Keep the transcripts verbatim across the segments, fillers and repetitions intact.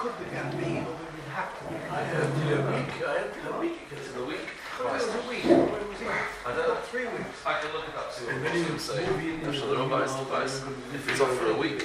could be a meal, but we didn't have to. I had a week. I had a week. It's a week. It was a week. What was it? I don't know. Three weeks. I can look it up. See what Muslims say. National Revised Advice. If it's off for a week.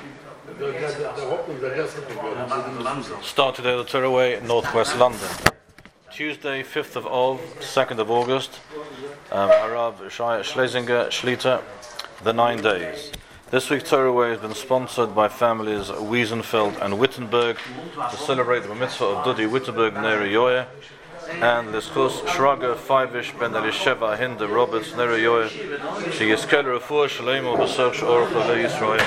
Start today the Torah Way, Northwest London. Tuesday, fifth of Av, second of August. Um, Harav Shaya Schlesinger Shlita, the nine days. This week's Torah Way has been sponsored by families Wiesenfeld and Wittenberg to celebrate the mitzvah of Dudi Wittenberg Neri Yoye and Lischus Shraga Fivish Ben Elisheva Hinde Roberts Neri Yoye She Yiskel Refuah Shalemo B'Sor Sh'or Chavei Yisrael.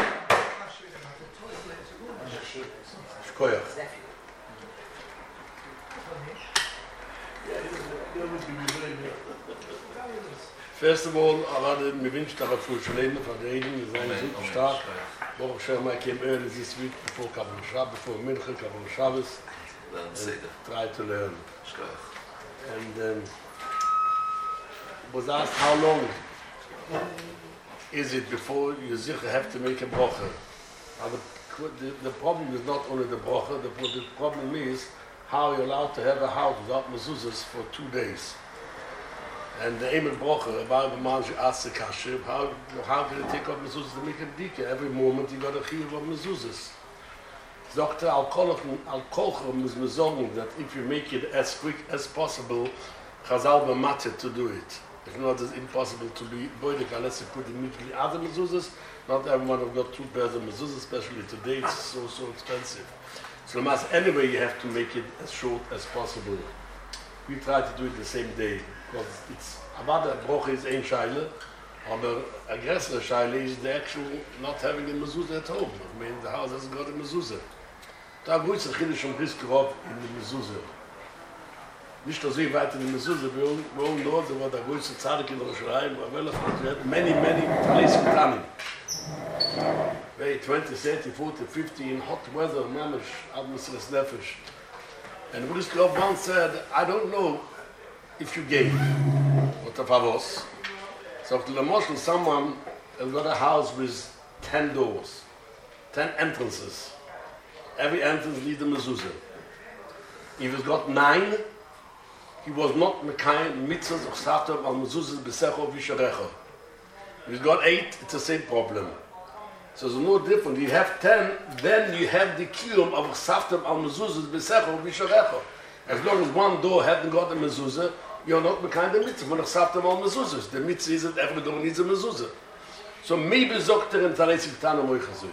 First of all, Allah did me wünscht that for Shalem for the Eden is very super stark. Baruch Hashem, I came early this week before Kabbalah Shabbos, before Mincha, Kabbalah Shabbos, and try to learn. And um, was asked how long is it before you sicher have to make a bracha? Now the, the, the problem is not only the bracha, the, the problem is how you're allowed to have a house without mezuzahs for two days. And the Emel Brocher, about the man who asked the kasher, how, how can you take up mezuzahs to make a dike? Every moment you got a chiyuv of mezuzahs. Doctor Al-Kolchom is mezonging that if you make it as quick as possible, Chazal b'matet to do it. If not, it's impossible to be boidik unless you put immediately other mezuzahs. Not everyone have got two pairs of mezuzahs, especially today, it's so, so expensive. So anyway, you have to make it as short as possible. We try to do it the same day. Because it's about the broche is ein shaila, aber a größere shaila is the actual not having a mezuzah at home. I mean, the house hasn't got a mezuzah. Da gibt es ein Chiddush um Briskerov in the mezuzah. Nicht so weit in the mezuzah, wir wollen dort, da war der größte Zadik in der Schrein, aber wir had many, many places planning. twenty, thirty, forty, fifty in hot weather, mamish, admisras nefesh. And Briskerov once said, I don't know if you gave, what the favos. So if the Moshe, someone has got a house with ten doors, ten entrances. Every entrance needs a mezuzah. If he's got nine, he was not mekayim mitzvahs of satam al mezuzahs b'secho v'sharecho. If he's got eight, it's the same problem. So it's no different. You have ten, then you have the kiyum of satam al mezuzahs b'secho v'sharecho. As long as one door hasn't got a mezuzah, you're not mekayim the mitzvah. When satam al mezuzahs, the mitzvah is that every door needs a mezuzah. So maybe zokter in taresik tana moichazui.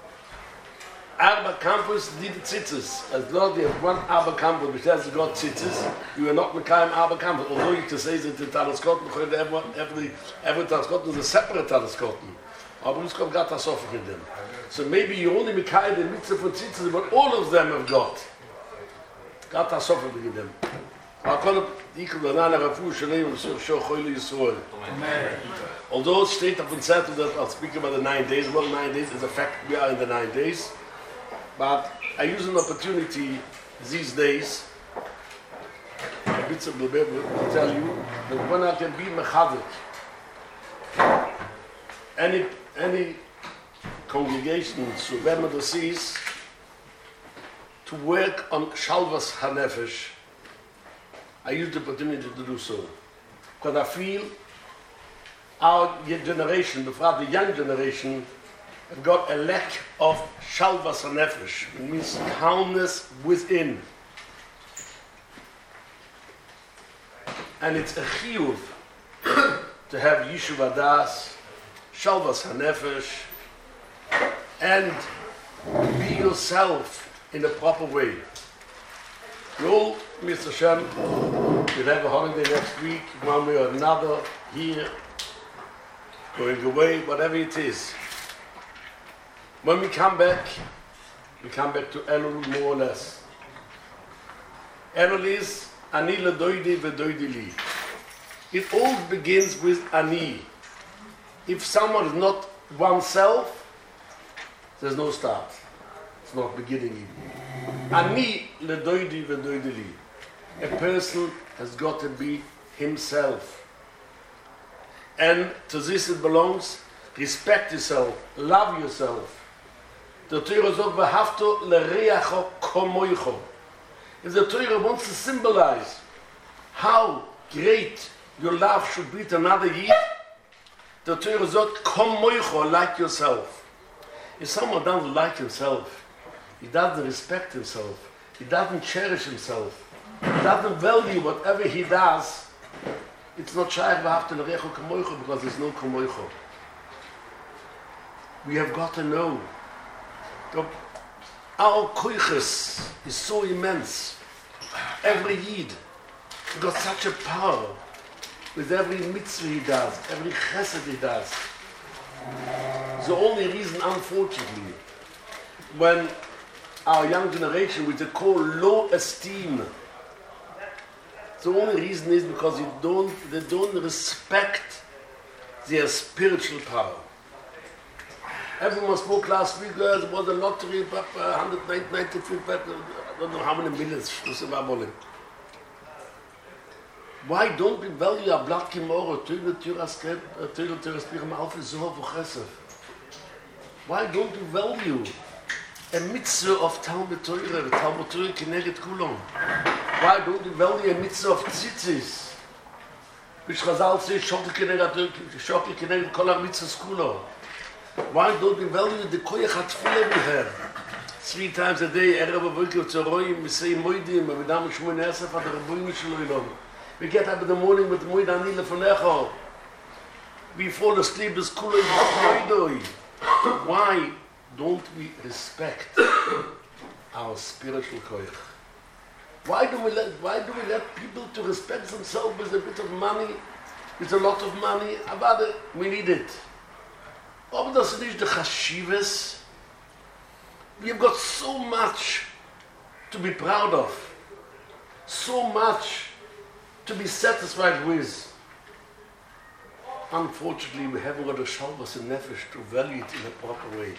Arba campus did tzitzis. As long as you have one Arba campus which has got tzitzis, you are not mekayim Arba campus. Although you can say that the Talascot, every every every Talascot is a separate Talascot. Aber it's got got a sofik in them. So maybe you only mekayim the mitzvah for tzitzis, but all of them have got got a sofik in them. Although it's state of incentive that I'll speak about the nine days, well, nine days is a fact, we are in the nine days. But I use an opportunity these days, a bit of the Bible, to tell you that when I can be mechadik, any any congregation, so when it sees, to work on Shalvas Hanefesh, I use the opportunity to do so. Because I feel our generation, the young generation, have got a lack of Shalvas HaNefesh. It means calmness within. And it's a chiyuv to have Yishuv Adas, Shalvas HaNefesh, and be yourself in a proper way. You all, Mister Shem, you'll have a holiday next week, one way or another, here, going away, whatever it is. When we come back, we come back to Elul more or less. Elul is Ani ledoidi vedoidi li. It all begins with Ani. If someone is not oneself, there's no start. It's not beginning even. Ani ledoidi vedoidi li. A person has got to be himself. And to this it belongs, respect yourself, love yourself. The Torah says, "V'hafto l'reacho komoicho." If the Torah wants to symbolize how great your love should be to another Yid, the Torah says, "Komoicho," like yourself. If someone doesn't like himself, he doesn't respect himself, he doesn't cherish himself, he doesn't value whatever he does, it's not shaykh v'hafto l'reacho komoicho because there's no komoicho. We have got to know that our koiches is so immense. Every Yid got such a power with every mitzvah he does, every chesed he does. The only reason, unfortunately, when our young generation, which they call low esteem, the only reason is because you don't, they don't respect their spiritual power. Everyone spoke last week, uh, there was a lottery, uh, one hundred ninety-three, I don't know how many millions. Why don't we value our blood kimoro, Töle Tyrasket, Töle Tyraspirem Alpha Zohar V'Chesef? Why don't we value a mitzvah of Talmud Torah, Talmud Torah Kineged Kulon? Why don't we value a mitzvah of Tzitzis? Which Chazal says, Shokel Kineged Kol HaMitzvahs Kulon. Why don't we value the koyach hatfilah we have? Three times a day, Erev Avokim, Tzoroyim, we say Moedim, we dam Shmon Esef at the Rabbeinu Shalom. We get up in the morning with Moed Anila Fonecho. We fall asleep with Kuloi Moedoi. Why don't we respect our spiritual koyach? Why do we let Why do we let people to respect themselves with a bit of money, with a lot of money? About it, we need it. Aber das ist nicht the Chashivas. We have got so much to be proud of, so much to be satisfied with. Unfortunately, we haven't got a shalvas and nefesh to value it in a proper way.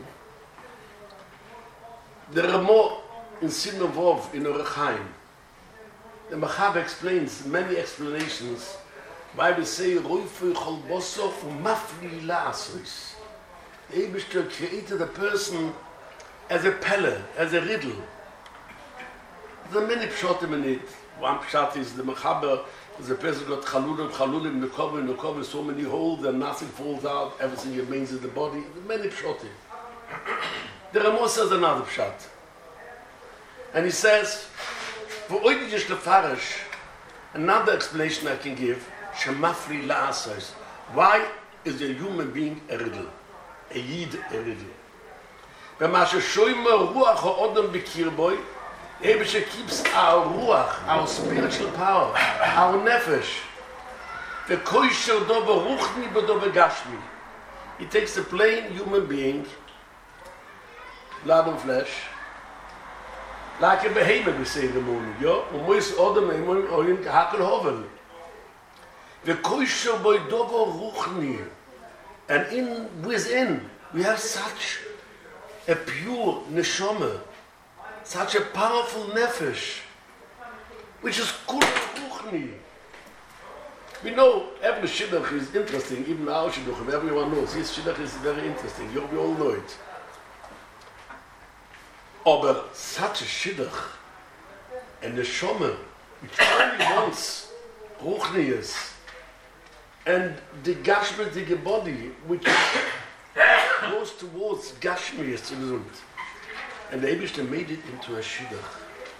There are more in Sinovov in Orechaim. The Machaber explains many explanations why we say Roifu Cholbosov Mafli La'asos. The Eibishter created a person as a pelle, as a riddle. There are many pshatim in it. One pshat is the Machaber, as a person got chalulim, chalulim, nekover, nekover, so many holes and nothing falls out, everything remains in the body. There are many pshatim. The Ramo says another pshat. And he says, for oidish lefarish, another explanation I can give, Shemafri la'asos. Why is a human being a riddle? A yid a riddle. B'mashe shoyma ruach ha'odam b'kirboy, Ebeshe keeps our ruach, our spiritual power, our nefesh. V'koisher dover ruchni b'dover gashmi. He takes a plain human being, blood and flesh, like a behemoth, we say in the morning, yo, u'mois odam eimon oyin hakel hovel. V'koisher boy dover ruchni. And in within, we have such a pure neshama, such a powerful nefesh, which is kul ruchni. We know every shidduch is interesting, even our shidduch, everyone knows. His shidduch is very interesting, you, we all know it. Aber such a shidduch, a neshama, which only wants ruchnius, and the gashmitige body, which goes towards gashmius, and the Eibishter made it into a shidduch.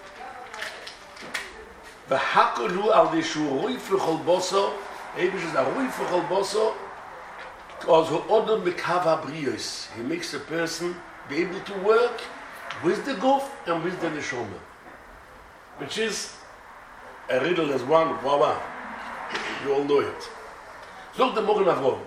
V'hakolu al deshu roi f'chol boso, Eibishter is a roi f'chol boso, because hu odom b'kava brios. He makes a person be able to work with the guf and with the neshama, which is a riddle as one, voila. You all know it. Zog the Mogen Avrom.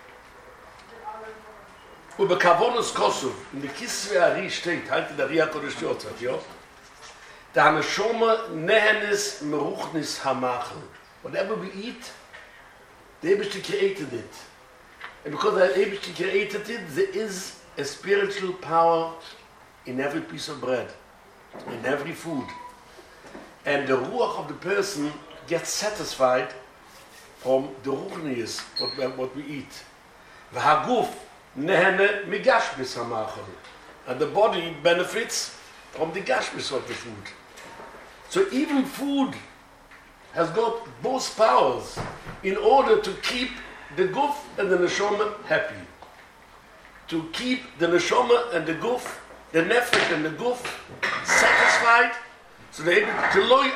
Über Kavonus Kosov, in der Kisve Ari steht, halte der Ria Kodesh Yotzat, jo? Da Neshama nehenes meruchnis hamachel. Whatever we eat, the Eibishter created it. And because the Eibishter created it, there is a spiritual power in every piece of bread, in every food. And the ruach of the person gets satisfied from the ruchnius, what, what we eat. V'haguf nehene migashmis hamachel. And the body benefits from the gashmis of the food. So even food has got both powers in order to keep the guf and the neshama happy. To keep the neshama and the guf, the nefesh and the guf satisfied. So they able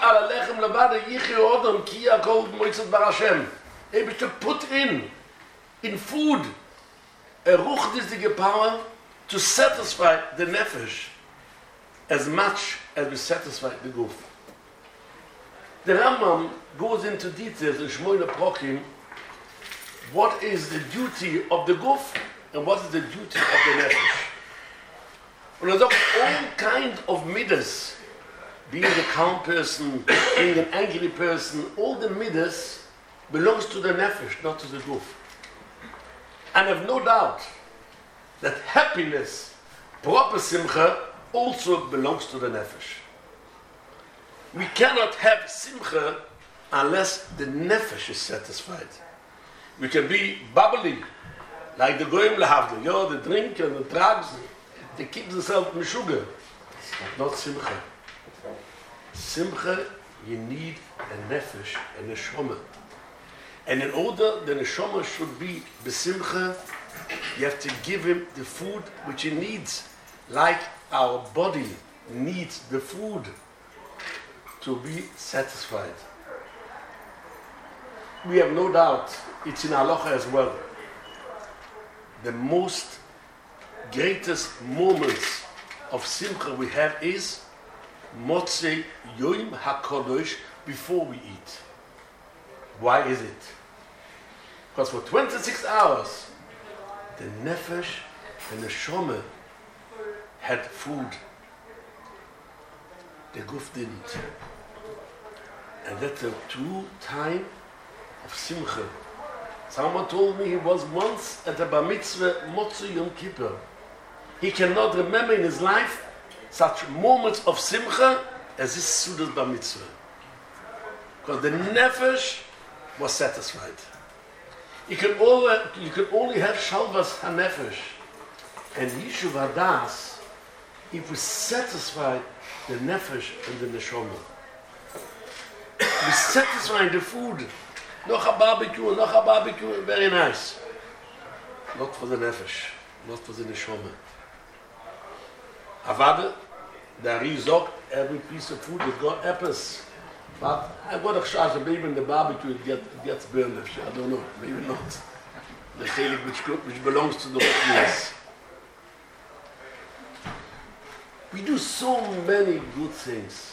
to put in in food a ruchdistige power to satisfy the nefesh as much as we satisfy the guf. The Rambam goes into details in Shmoyne Prokim what is the duty of the guf and what is the duty of the nefesh. And er sagt, all kind of midas, being a calm person, being an angry person, all the midas belongs to the nefesh, not to the guf. And I have no doubt that happiness, proper simcha, also belongs to the nefesh. We cannot have simcha unless the nefesh is satisfied. We can be bubbly, like the goyim lehavdil, you know, the drink and the drugs, they keep themselves in sugar, but not simcha. Simcha, you need a nefesh, a neshama. And in order the neshama should be besimcha, you have to give him the food which he needs, like our body needs the food to be satisfied. We have no doubt, it's in halacha as well, the most greatest moments of simcha we have is Motzei Yom HaKadosh, before we eat. Why is it? Because for twenty-six hours, the nefesh and the neshama had food. The guf didn't. And that's a true time of simcha. Someone told me he was once at a bar mitzvah Motzei Yom Kippur. He cannot remember in his life such moments of simcha as this Sudas bar mitzvah. Because the nefesh was satisfied. You can only, you can only have shalvas hanefesh and yishuv hadas if we satisfy the nefesh and the neshama. We satisfy the food. Noch a barbecue, noch a barbecue, very nice. Not for the nefesh, not for the neshama. Avada, the Ari sagt, every piece of food has got apples. But I got a shot, maybe in the barbecue it, get, it gets burned. I don't know, maybe not. The chelik which, which belongs to the witness. We do so many good things.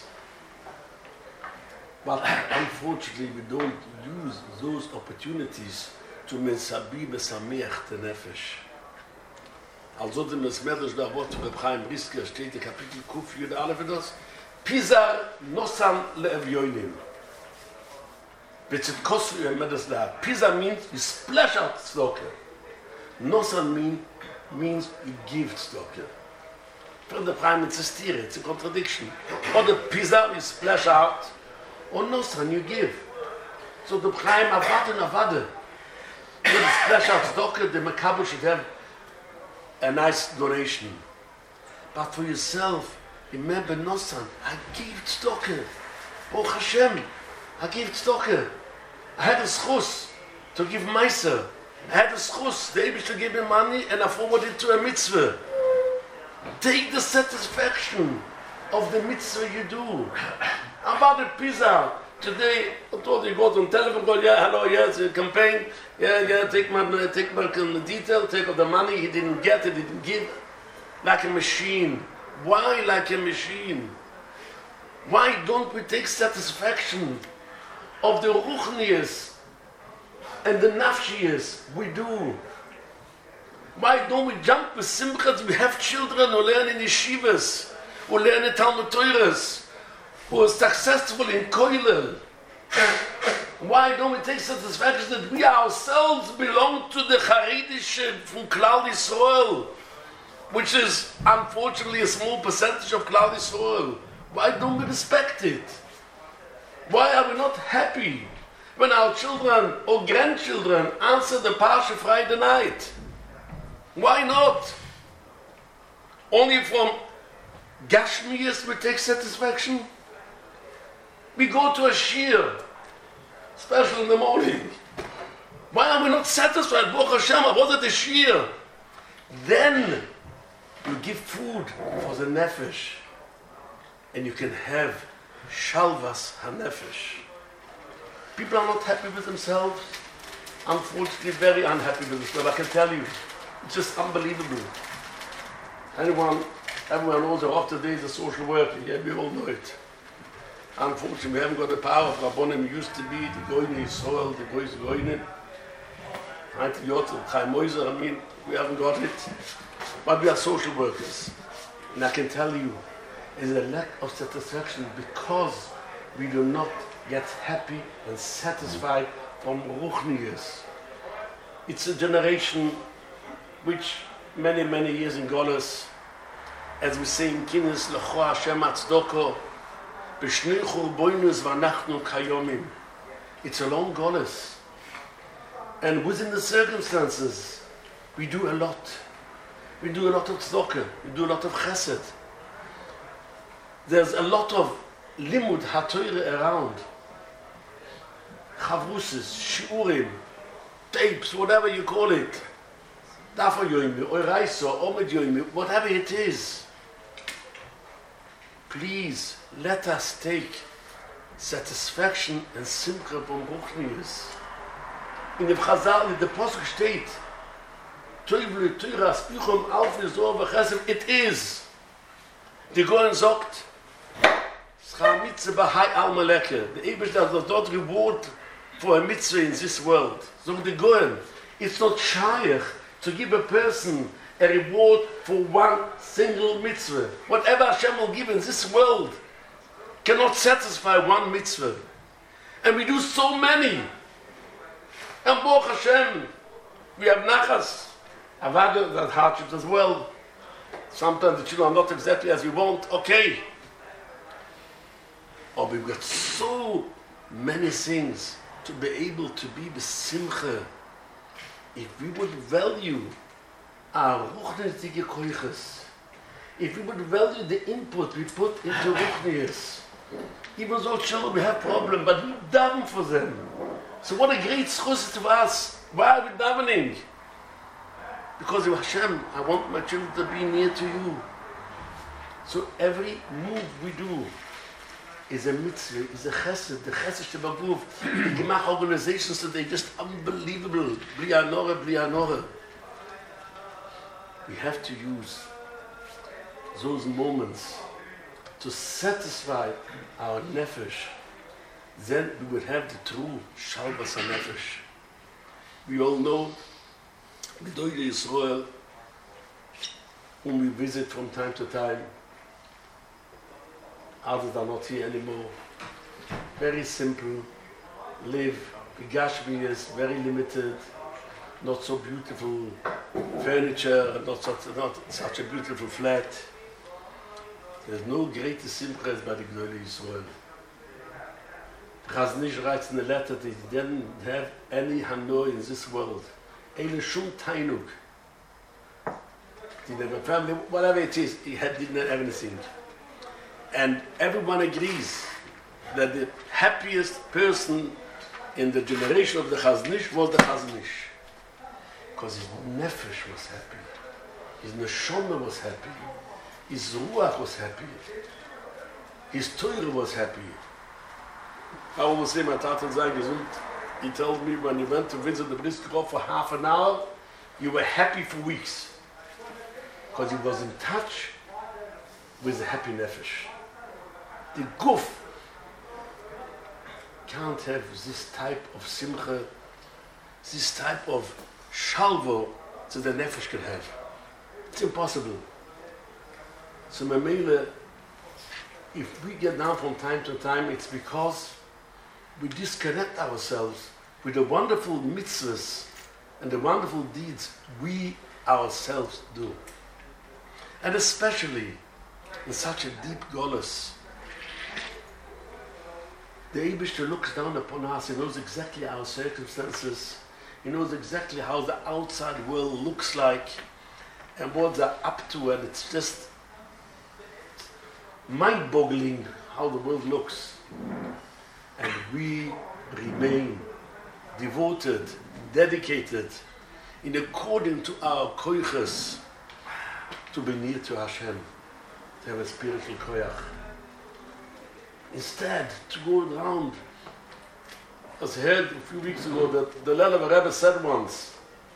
But unfortunately we don't use those opportunities to mesabi besameach the nefesh. Also dem es Medrash da Wort von Reb Chaim Brisker steht in Kapitel Kuf Yud Aleph das Pizar Nosan Le'evyonim. Which it costs you a Medrash da. Pizar means you splash out tzedakah. Nosan mean, means you give tzedakah. For the Chaim it's a steer, it's a contradiction. Or the Pizar you splash out, or Nosan you give. So the Chaim avade and avade. When you splash out tzedakah, the Makabel should have a nice donation. But for yourself, remember Nosan, I gave tzedakah. Baruch Hashem, I gave tzedakah. I had a schus to give meiser. I had a schus, the Eibush to give me money and I forwarded it to a mitzvah. Take the satisfaction of the mitzvah you do. About the pizza. Today, I told you, go on telephone, go, yeah, hello, yeah, it's a campaign. Yeah, yeah, take my, take my detail, take all the money. He didn't get it, he didn't give. Like a machine. Why like a machine? Why don't we take satisfaction of the ruchnius and the nafshius? We do. Why don't we jump with simchas? We have children who learn in yeshivas, who learn in Talmud Torahs, who are successful in koilel. Why don't we take satisfaction that we ourselves belong to the Haredish from Klal Yisrael, which is unfortunately a small percentage of Klal Yisrael? Why don't we respect it? Why are we not happy when our children or grandchildren answer the Parsha Friday night? Why not? Only from Gashmias we take satisfaction. We go to a shir, especially in the morning. Why are we not satisfied? Baruch Hashem, I was at the shir. Then you give food for the nefesh, and you can have shalvas hanefesh. People are not happy with themselves. Unfortunately, very unhappy with themselves. I can tell you, it's just unbelievable. Anyone, everyone knows that after days of social worker. Yeah, we all know it. Unfortunately, we haven't got the power of Rabbonim used to be, the Goyne Yisrael, the Goyne Goyne. I mean, we haven't got it. But we are social workers. And I can tell you, there's a lack of satisfaction because we do not get happy and satisfied from Ruchnius. It's a generation which many, many years in Golas, as we say in Kines, L'cho Hashem Atzdoko, B'shnei Churboinus V'anachnu Kayomim. It's a long Golas. And within the circumstances, we do a lot. We do a lot of tzedakah. We do a lot of chesed. There's a lot of limud haTorah around. Chavrusis, shiurim, tapes, whatever you call it. Dafa yoimi, oiraiso, omed yoimi, whatever it is. Please, let us take satisfaction and simcha from Ruchnius. In dem Chazal, in the Posuk steht, Teuvle, Teura, Spichum, Alfi, Zor, V'chesem, it is. Die Goyen sagt, Schar Mitzvah Bahai Al Maleke. The Ebesh does not reward for a mitzvah in this world. So the Goyen, it's not shaykh to give a person a reward for one single mitzvah. Whatever Hashem will give in this world cannot satisfy one mitzvah. And we do so many. And Baruch Hashem, we have nachas, avada, that hardships as well. Sometimes the children are not exactly as we want, okay. Or we've got so many things to be able to be besimcha. If we would value our ruchnistige koiches, if we would value the input we put into ruchnius, even though children we have problem, but we daven for them. So what a great schus to us. Why are we davening? Because of Hashem, I want my children to be near to you. So every move we do is a mitzvah, is a chesed, the chesed shebaguv. The Gemach organizations today, just unbelievable. Bli anora, bli anora. We have to use those moments to satisfy our nefesh. Then we would have the true shalvas hanefesh. We all know the Doide Yisrael, whom we visit from time to time. Others are not here anymore. Very simple, live. Gashmi is very limited, not so beautiful furniture, not such, not such a beautiful flat. There's no greater simcha as by the Gdolei Yisrael. Chaznish writes in the letter that he didn't have any Hanoi in this world. Ele shum tainuk. Didn't have a family, whatever it is, he had, didn't have anything. And everyone agrees that the happiest person in the generation of the Chaznish was the Chaznish. Because his nefesh was happy. His neshama was happy. His ruach was happy. His Torah was happy. I always say my Tatan sei gesund. He told me when he went to visit the Brisker for half an hour, you were happy for weeks. Because he was in touch with the happy nefesh. The guf can't have this type of simcha, this type of shalvo that the nefesh can have. It's impossible. So Mamela, if we get down from time to time, it's because we disconnect ourselves with the wonderful mitzvahs and the wonderful deeds we ourselves do. And especially in such a deep golus, the Eibishter looks down upon us. He knows exactly our circumstances. He knows exactly how the outside world looks like. and what they're up to, and it's just mind-boggling how the world looks. And we remain devoted, dedicated, in according to our koiches, to be near to Hashem, to have a spiritual koyach. Instead, to go around, as I heard a few weeks ago that the Lelever Rebbe said once,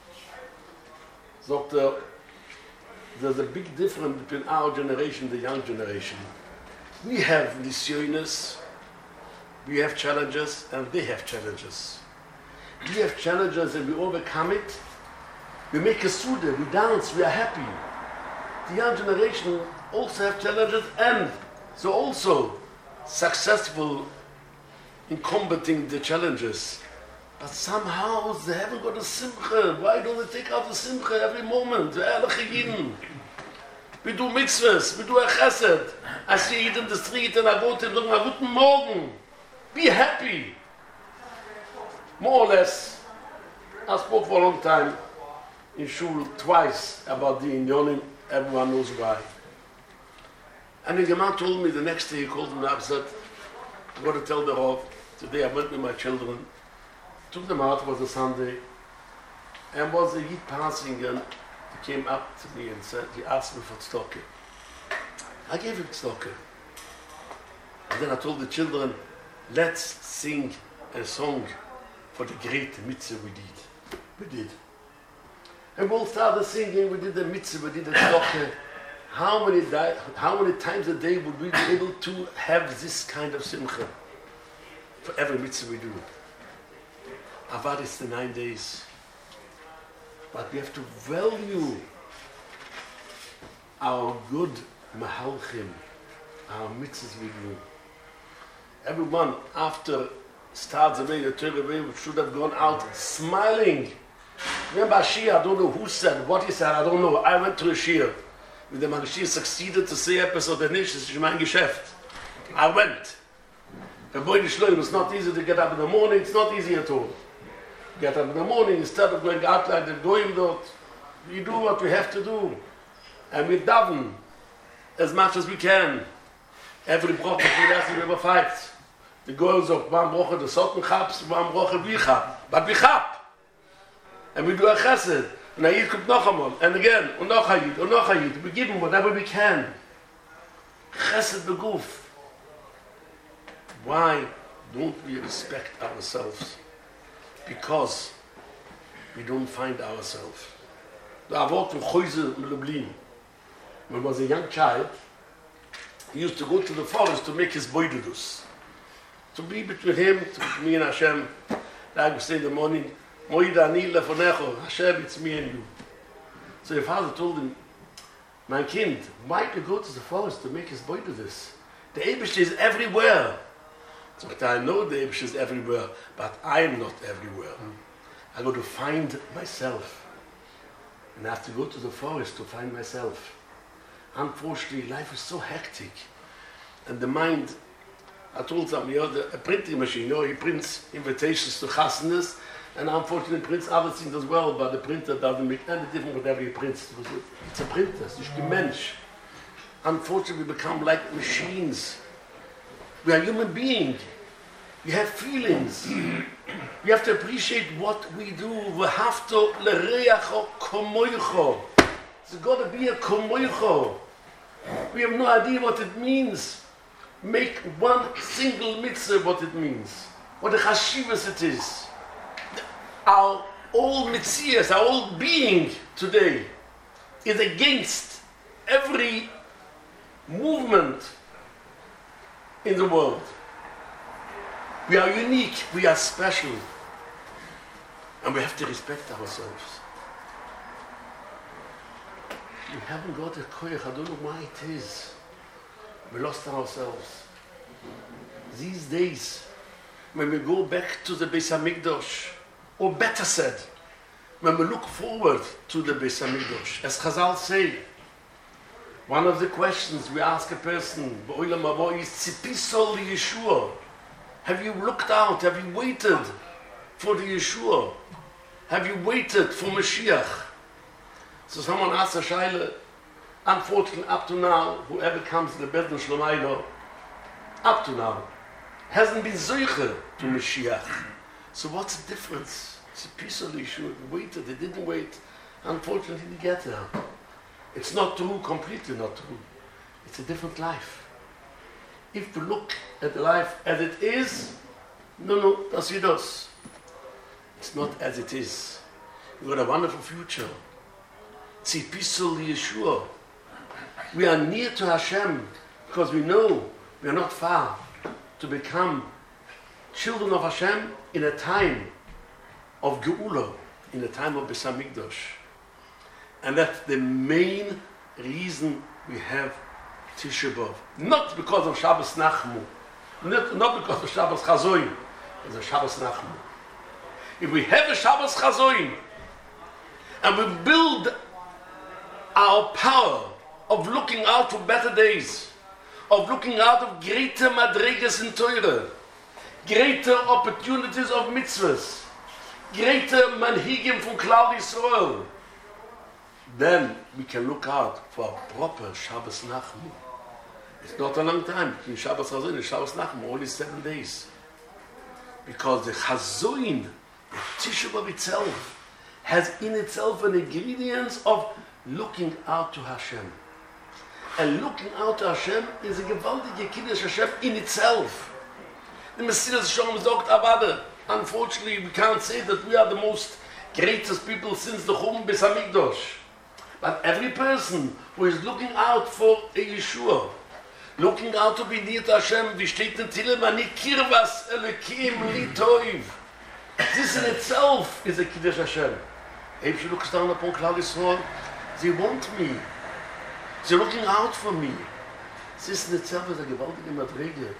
that uh, there's a big difference between our generation and the young generation. We have nisyonos, we have challenges, and they have challenges. We have challenges and we overcome it. We make a suda, we dance, we are happy. The young generation also have challenges and so also successful in combating the challenges. But somehow they haven't got a simcha. Why don't they take out the simcha every moment? We do mitzvahs, we do a chesed. I see it in the street and I go to them, guten Morgen. Be happy. More or less, I spoke for a long time in shul twice about the Inyonim. Everyone knows why. And the Gemara told me the next day, he called me up and said, I've got to tell the Rav, today I went with my children, took them out, it was a Sunday, and was a Yid passing, and he came up to me and said, he asked me for tzedakah. I gave him tzedakah. And then I told the children, let's sing a song for the great mitzvah we did. We did. And we all started singing, we did the mitzvah, we did the tzedakah. How many, di- how many times a day would we be able to have this kind of simcha for every mitzvah we do? Avad is the nine days. But we have to value our good mahalchim, our mitzvahs we do. Everyone, after starts the way, the Torah way, should have gone out smiling. Remember Shia, I don't know who said, what he said, I don't know. I went to a Shia. With the Mashiach succeeded to say episode of Nish, this is my Geschäft. I went. The boy Shloim, it's not easy to get up in the morning, it's not easy at all. Get up in the morning, instead of going out like the Goyim dot, we do what we have to do. And we daven as much as we can. Every brocha we last we ever fight. The goals of one brocha the Sotten chaps, one brocha we chap. But we chap. And we do a chesed. And a Yid kommt noch einmal, and again, and noch a Yid, and noch a Yid. We give him whatever we can. Chesed beguf. Why don't we respect ourselves? Because we don't find ourselves. The Avot from Choyze Lublin, when he was a young child, he used to go to the forest to make his boidudus. To be between him, to me and Hashem, like we say in the morning, Moida ani lefonecho, Hashem, it's me and you. So your father told him, my kind, why do you go to the forest to make his boidudus? The Eibush is everywhere. So I know the Eibush is everywhere, but I am not everywhere. I go to find myself. And I have to go to the forest to find myself. Unfortunately, life is so hectic. And the mind, I told somebody, you know, the, a printing machine, you know, he prints invitations to chasnas, and unfortunately prints other things as well, but the printer doesn't make any difference whatever he prints. It's a printer, it's nicht a mensch. Unfortunately, we become like machines. We are human beings. We have feelings. We have to appreciate what we do. We have to lereacho komoicho. It's got to be a komoicho. We have no idea what it means. Make one single mitzvah what it means. What a chashivas it is. Our whole mitzias, our whole being today is against every movement in the world. We are unique, we are special, and we have to respect ourselves. We haven't got a koyach, I don't know why it is. We lost ourselves. These days, when we go back to the Beis HaMikdash, or better said, when we look forward to the Beis HaMikdash, as Chazal say, one of the questions we ask a person, B'olam haba, is Tzipisol Yeshua. Have you looked out? Have you waited for the Yeshua? Have you waited for Mashiach? So someone asked a Shaila, unfortunately, up to now, whoever comes to the Beit Shlomailo, up to now, hasn't been Zoiche to Mashiach. So what's the difference? It's a piece of the issue. They waited, they didn't wait. Unfortunately, they didn't get there. It's not true, completely not true. It's a different life. If we look at the life as it is, no, no, das wie das. It's not as it is. We've got a wonderful future. See, peaceful Yeshua. We are near to Hashem because we know we are not far to become children of Hashem in a time of Geula, in a time of Beis Hamikdash. And that's the main reason we have Tisha B'Av. Not because of Shabbos Nachmu, not, not because of Shabbos Chazoin, it's a Shabbos Nachmu. If we have a Shabbos Chazoin and we build our power of looking out for better days, of looking out of greater madregas in Torah, greater opportunities of mitzvahs, greater manhigim from Klal Yisrael, then we can look out for a proper Shabbos Nachmu. It's not a long time between Shabbos Chazoin and Shabbos Nachmu, only seven days. Because the Chazoin, the Tisha B'Av itself, has in itself an ingredient of looking out to Hashem. And looking out to Hashem is a gewaltige Kiddush Hashem in itself. The Messias Shalom sagt, Avada, unfortunately we can't say that we are the most greatest people since the Chum Beis Hamikdash. But every person who is looking out for a Yeshua, looking out to be near to Hashem, wie steht in Tehillim, ani kirvas Elokim li toiv. This in itself is a Kiddush Hashem. If you look down upon Klal Yisrael, they want me. They're looking out for me. This in itself is a gewaltige Madrege.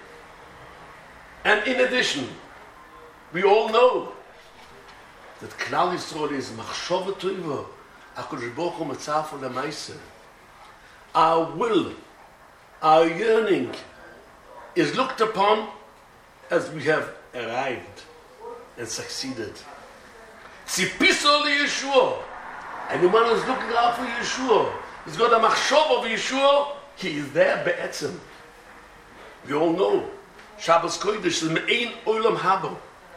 And in addition, we all know that Klal Yisrael is machshava toiva. HaKadosh Baruch Hu matzah for the Maaseh. Our will, our yearning is looked upon as we have arrived and succeeded. Tzipiso li Yeshua. Anyone who's looking out for Yeshua, he's got a machshava of Yeshua, he is there be'etzem. We all know, Shabbos Kodesh is me'ein olam haba.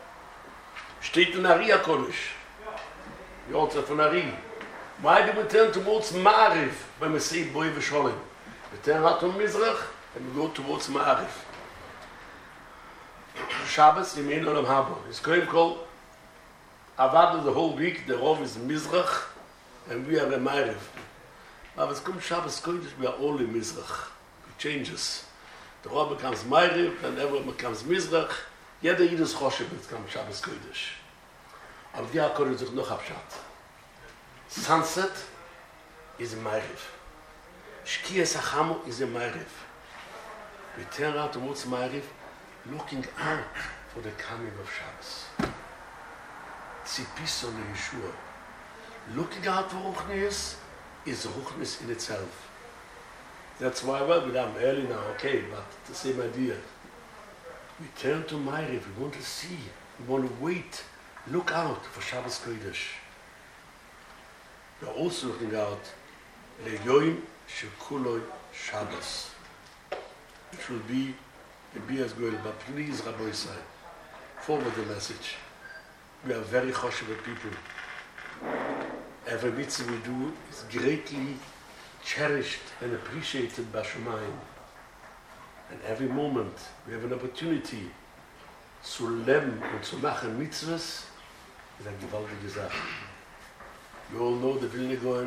Steht in Ari HaKodesh. The altar from Ari. Why do we turn towards Ma'ariv when we say Boi V'Sholem? We turn out to Mizrach and we go towards Ma'ariv. Shabbos is me'ein olam haba. It's going called Avada the whole week, the Rov is Mizrach, and we are a Ma'ariv. But when it comes Shabbos Kodesh, we are all in Mizrach. It changes. The Rov becomes Ma'ariv, and everyone becomes Mizrach. Jeder Yid is Choshev when it comes Shabbos Kodesh. Aber die HaKodesh sich noch abschat. Sunset is a Ma'ariv. Shkiyas HaChamu is a Ma'ariv. We turn out towards Ma'ariv, looking out for the coming of Shabbos. Tzipiso li Yeshua. Looking out for Ruchnius is Ruchnius in itself. That's why, well, we're early now, okay, but the same idea. We turn to Ma'ariv, we want to see, we want to wait, look out for Shabbos Kodesh. We are also looking out Le'yoim Shekuloi Shabbos, which will be a Bias Goel, but please, Rabbi Yisai, forward the message. We are very choshev people. Every mitzvah we do is greatly cherished and appreciated by Shemayim. And every moment we have an opportunity zu leben und zu machen mitzvahs is a gewaltige Sache. You all know the Vilna Gaon.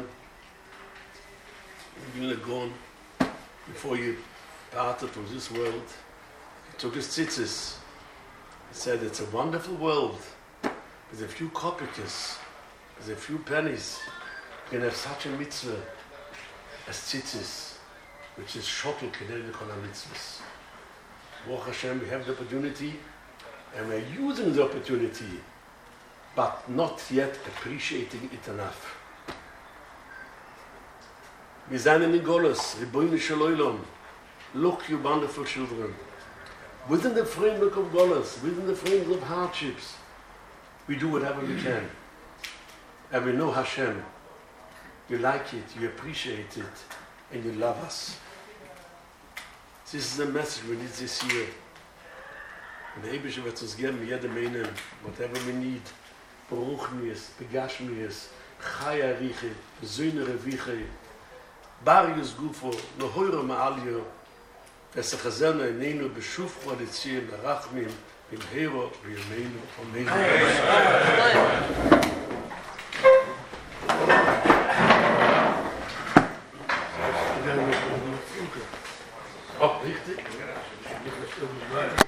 The Vilna Gaon, before he parted from this world, he took his tzitzis. He said, it's a wonderful world. With a few kopikas, with a few pennies, you can have such a mitzvah as tzitzis, which is shotel kedei l'kol ha-mitzvahs. Baruch Hashem, we have the opportunity, and we're using the opportunity, but not yet appreciating it enough. Wir sind in Golos, Ribono Shel Olam. Look, you wonderful children. Within the framework of Golos, within the framework of hardships, we do whatever we can. And we know Hashem you like it, you appreciate it, and you love us. This is the message we need this year. And the Eibische wird uns geben, jede Meinung, whatever we need. Beruchen wir es, begaschen wir es, Chaya Riche, Söhne Reviche, Barius Gufo, Nohoiro Maalio, Vesachazena Enenu Beshuf Koalitzien, Rachmim, Im Hero, Riemenu, Amen.